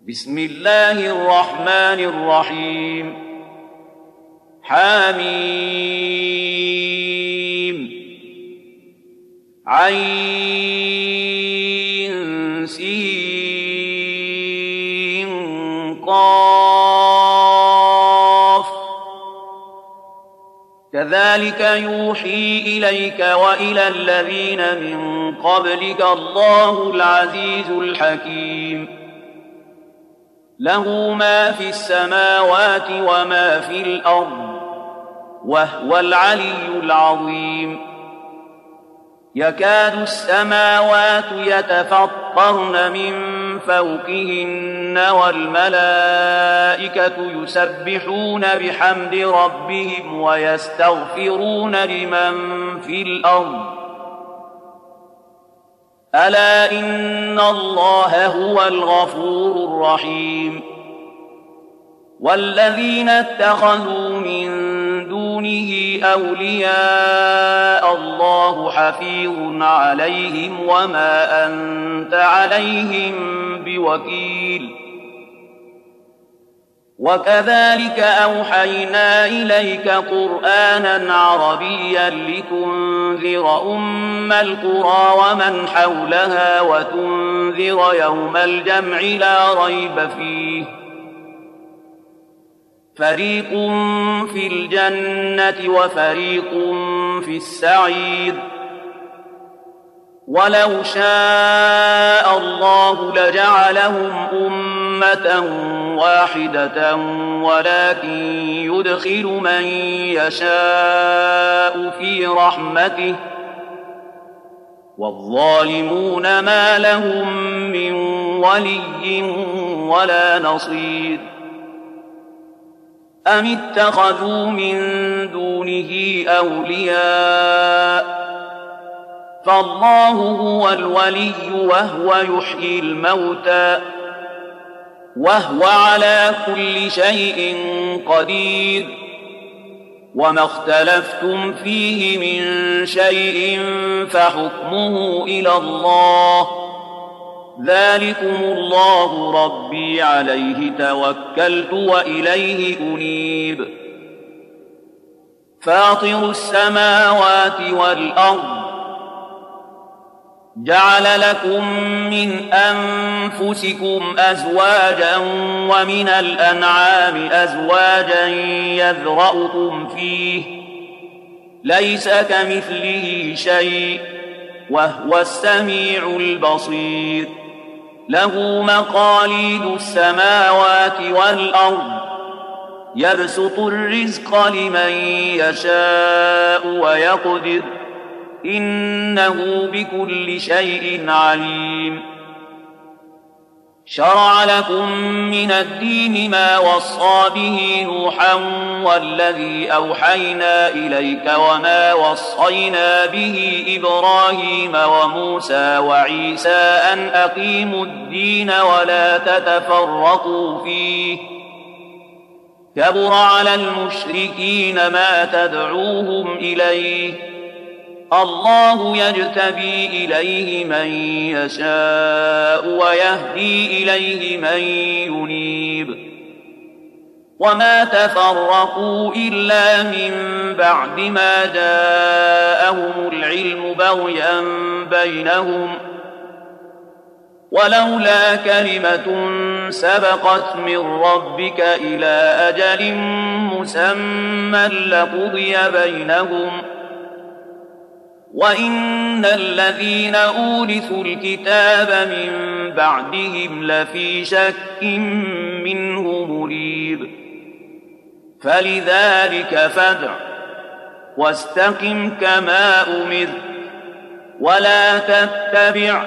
بسم الله الرحمن الرحيم حميم عين سين قاف كذلك يوحي إليك وإلى الذين من قبلك الله العزيز الحكيم له ما في السماوات وما في الأرض وهو العلي العظيم يكاد السماوات يتفطرن من فوقهن والملائكة يسبحون بحمد ربهم ويستغفرون لمن في الأرض ألا إن الله هو الغفور الرحيم والذين اتخذوا من دونه أولياء الله حفيظ عليهم وما أنت عليهم بوكيل وكذلك أوحينا إليك قرآنا عربيا لتنذر أم القرى ومن حولها وتنذر يوم الجمع لا ريب فيه فريق في الجنة وفريق في السعير ولو شاء الله لجعلهم أمة واحدة ولكن يدخل من يشاء في رحمته والظالمون ما لهم من ولي ولا نصير أم اتخذوا من دونه أولياء فالله هو الولي وهو يحيي الموتى وهو على كل شيء قدير وما اختلفتم فيه من شيء فحكمه إلى الله ذلكم الله ربي عليه توكلت وإليه أنيب فاطر السماوات والأرض جعل لكم من أنفسكم أزواجا ومن الأنعام أزواجا يذرأكم فيه ليس كمثله شيء وهو السميع البصير له مقاليد السماوات والأرض يبسط الرزق لمن يشاء ويقدر إنه بكل شيء عليم شرع لكم من الدين ما وصى به نوحا والذي أوحينا إليك وما وصينا به إبراهيم وموسى وعيسى أن أقيموا الدين ولا تتفرقوا فيه كبر على المشركين ما تدعوهم إليه الله يجتبي إليه من يشاء ويهدي إليه من ينيب وما تفرقوا إلا من بعد ما جاءهم العلم بغيا بينهم ولولا كلمة سبقت من ربك إلى أجل مسمى لقضي بينهم وإن الذين أورثوا الكتاب من بعدهم لفي شك منه مريب فلذلك فادع واستقم كما أمرت ولا تتبع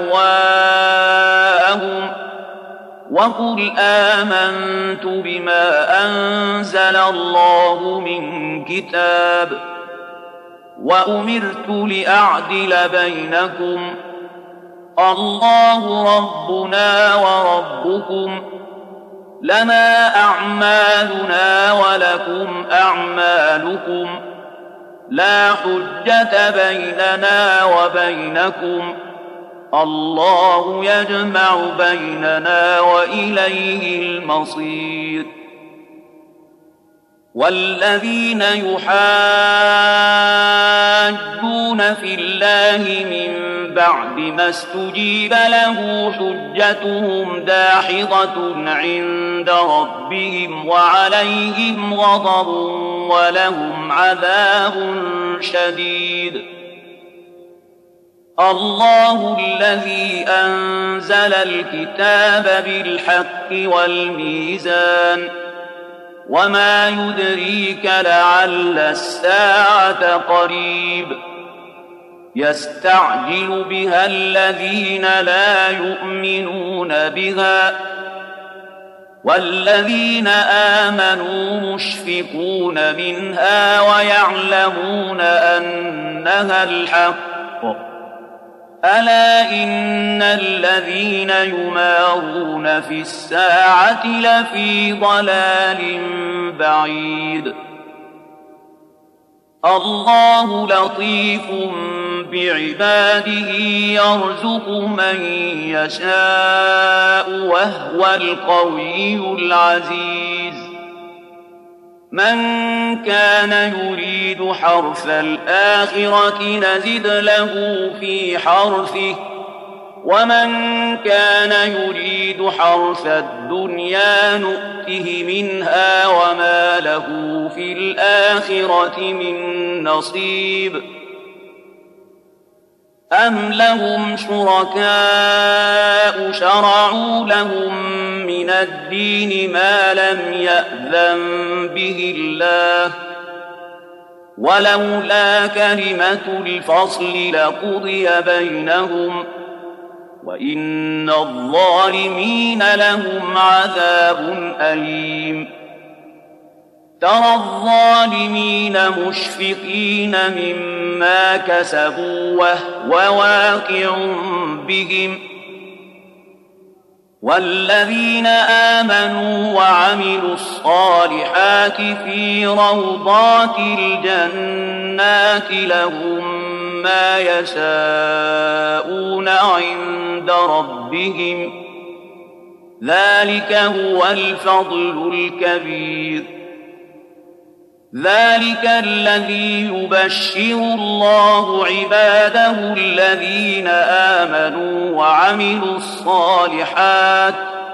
أهواءهم وقل آمنت بما أنزل الله من كتاب وأمرت لأعدل بينكم الله ربنا وربكم لنا أعمالنا ولكم أعمالكم لا حجة بيننا وبينكم الله يجمع بيننا وإليه المصير. والذين يحاجون في الله من بعد ما استجيب له حجتهم داحضة عند ربهم وعليهم غضب ولهم عذاب شديد. الله الذي أنزل الكتاب بالحق والميزان وما يدريك لعل الساعة قريب. يستعجل بها الذين لا يؤمنون بها والذين آمنوا مشفقون منها ويعلمون أنها الحق. ألا إن الذين يمارون في الساعة لفي ضلال بعيد. الله لطيف بعباده يرزق من يشاء وهو القوي العزيز. من كان يريد حرث الآخرة نزد له في حرثه ومن كان يريد حرث الدنيا نؤته منها وما له في الآخرة من نصيب. أم لهم شركاء شرعوا لهم من الدين ما لم يأذن به الله ولولا كلمة الفصل لقضي بينهم وإن الظالمين لهم عذاب أليم. ترى الظالمين مشفقين مما كسبوا وهو واقع بهم والذين آمنوا وعملوا الصالحات في روضات الجنات لهم ما يشاءون عند ربهم ذلك هو الفضل الكبير. ذلك الذي يبشر الله عباده الذين آمنوا وعملوا الصالحات.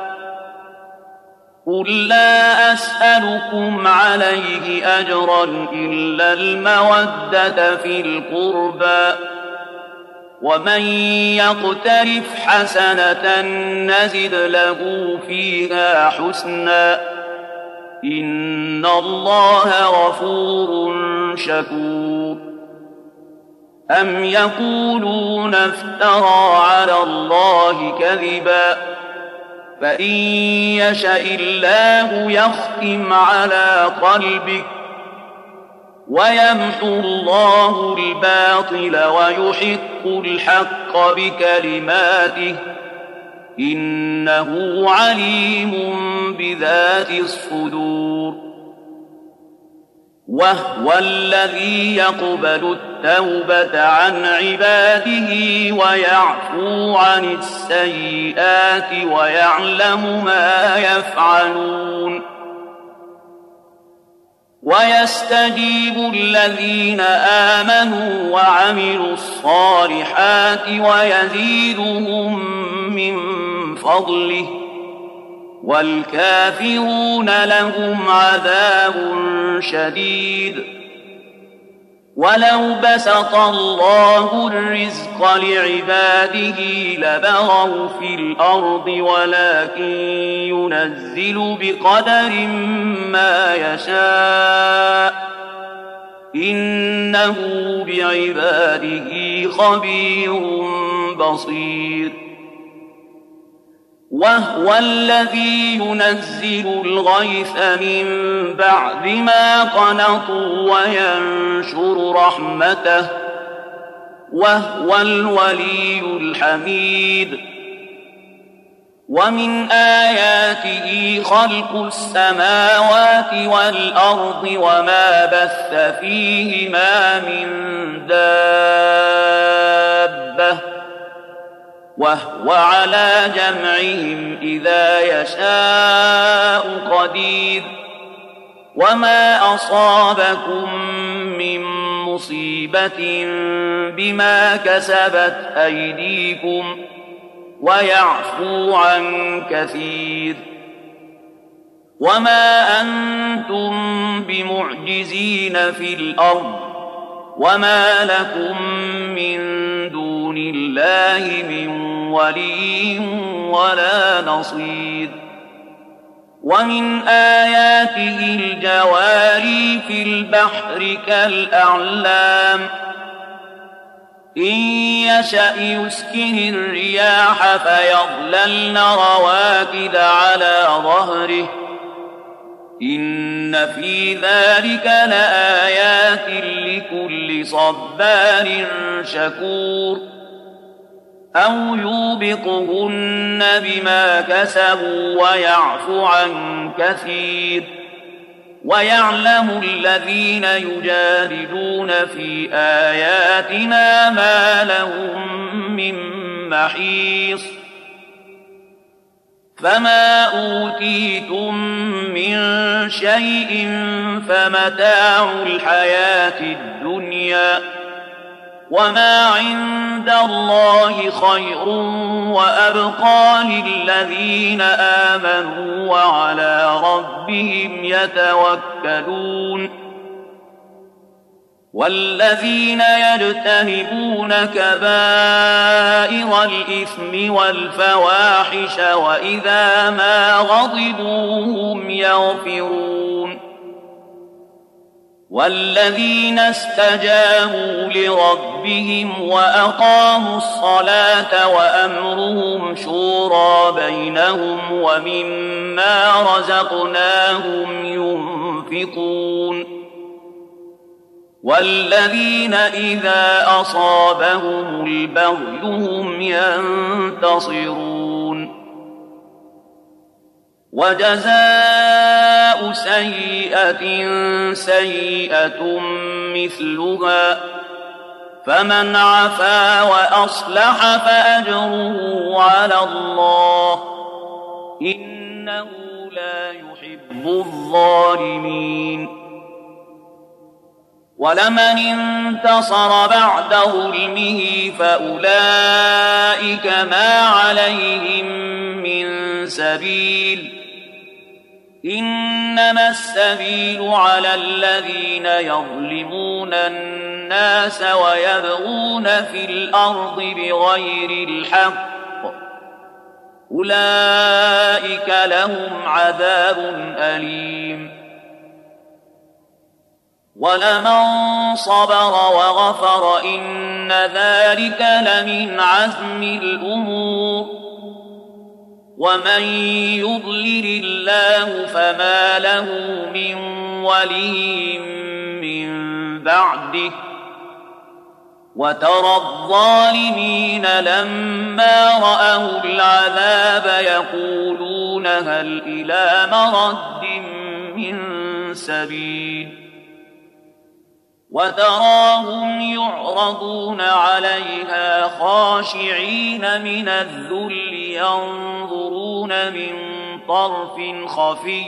قل لا أسألكم عليه أجرا إلا المودة في القربى ومن يقترف حسنة نزد له فيها حسنا إن الله غفور شكور. أم يقولون افترى على الله كذبا فإن يشأ الله يختم على قلبك ويمحو الله الباطل ويحق الحق بكلماته إنه عليم بذات الصدور. وهو الذي يقبل التوبة عن عباده ويعفو عن السيئات ويعلم ما يفعلون. ويستجيب الذين آمنوا وعملوا الصالحات ويزيدهم من فضله والكافرون لهم عذاب شديد. ولو بسط الله الرزق لعباده لبغوا في الأرض ولكن ينزل بقدر ما يشاء إنه بعباده خبير بصير. وهو الذي ينزل الغيث من بعد ما قنطوا وينشر رحمته وهو الولي الحميد. ومن آياته خلق السماوات والأرض وما بث فيهما من دابة وهو على جمعهم إذا يشاء قدير وما أصابكم من مصيبة بما كسبت أيديكم ويعفو عن كثير وما أنتم بمعجزين في الأرض وما لكم من دون الله من ولي ولا نصير ومن آياته الجواري في البحر كالأعلام إن يشأ يسكن الرياح فيظللن رواكد على ظهره إن في ذلك لآيات لكل صبار شكور أو يوبقهن بما كسبوا ويعفو عن كثير ويعلم الذين يجادلون في آياتنا ما لهم من محيص فما أوتيتم من شيء فمتاع الحياة الدنيا وما عند الله خير وأبقى للذين آمنوا وعلى ربهم يتوكلون والذين يجتنبون كبائر الإثم والفواحش وإذا ما غضبوا هم يغفرون والذين استجابوا لربهم وأقاموا الصلاة وأمرهم شورى بينهم ومما رزقناهم ينفقون والذين إذا أصابهم البغي هم ينتصرون وجزاء سيئة سيئة مثلها فمن عفا وأصلح فأجره على الله إنه لا يحب الظالمين ولمن انتصر بعد ظلمه فأولئك ما عليهم من سبيل إنما السبيل على الذين يظلمون الناس ويبغون في الأرض بغير الحق أولئك لهم عذاب أليم ولمن صبر وغفر إن ذلك لمن عزم الأمور ومن يضلل الله فما له من ولي من بعده وترى الظالمين لما رأوا العذاب يقولون هل إلى مرد من سبيل وتراهم يعرضون عليها خاشعين من الذل ينظرون من طرف خفي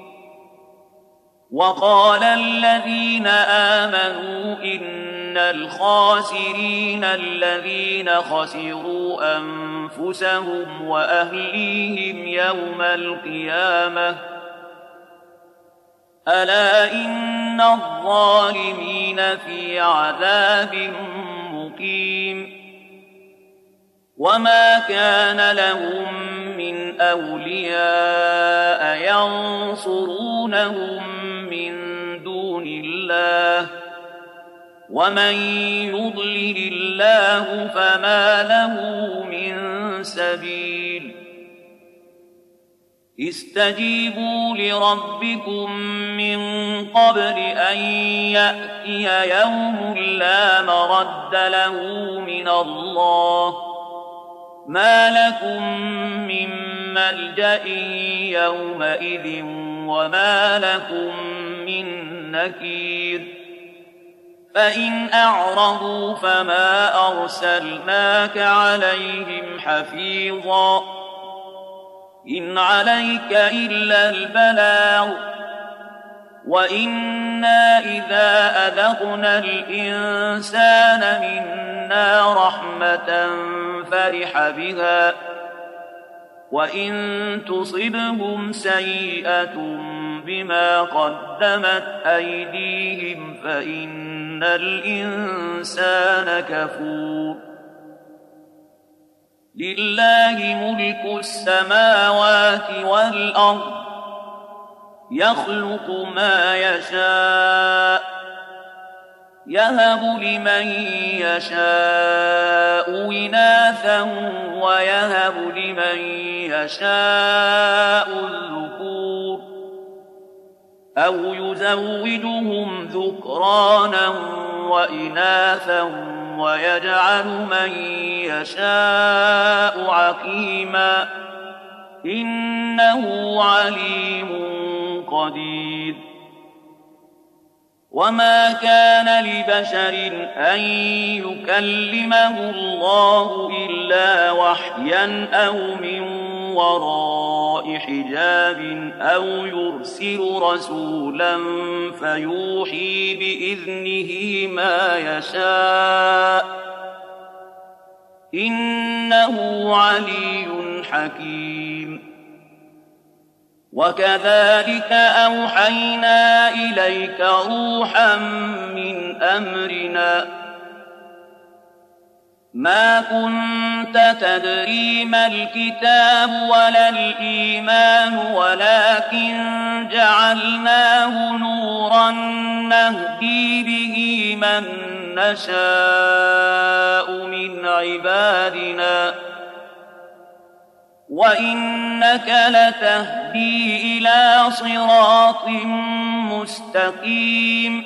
وقال الذين آمنوا إن الخاسرين الذين خسروا أنفسهم وأهليهم يوم القيامة ألا إن الظالمين في عذاب مقيم وما كان لهم من أولياء ينصرونهم من دون الله ومن يضلل الله فما له من سبيل استجيبوا لربكم من قبل أن يأتي يوم لا مرد له من الله ما لكم من ملجأ يومئذ وما لكم من نكير فإن أعرضوا فما أرسلناك عليهم حفيظا إن عليك إلا البلاغ وإنا إذا أذقنا الإنسان منا رحمة فرح بها وإن تصبهم سيئة بما قدمت أيديهم فإن الإنسان كفور لله ملك السماوات والأرض يخلق ما يشاء يهب لمن يشاء إناثا ويهب لمن يشاء الذكور أو يزوجهم ذكرانا وإناثا ويجعل من يشاء عقيما إنه عليم قدير وما كان لبشر أن يكلمه الله إلا وحيا أو من وراء حجاب أو يرسل رسولا فيوحي بإذنه ما يشاء إنه علي حكيم وكذلك أوحينا إليك روحا من أمرنا ما كنت تدري ما الكتاب ولا الإيمان ولكن جعلناه نورا نهدي به من نشاء من عبادنا وإنك لتهدي إلى صراط مستقيم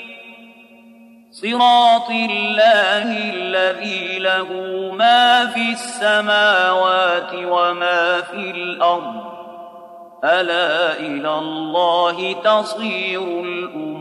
صراط الله الذي له ما في السماوات وما في الأرض ألا إلى الله تصير الأمور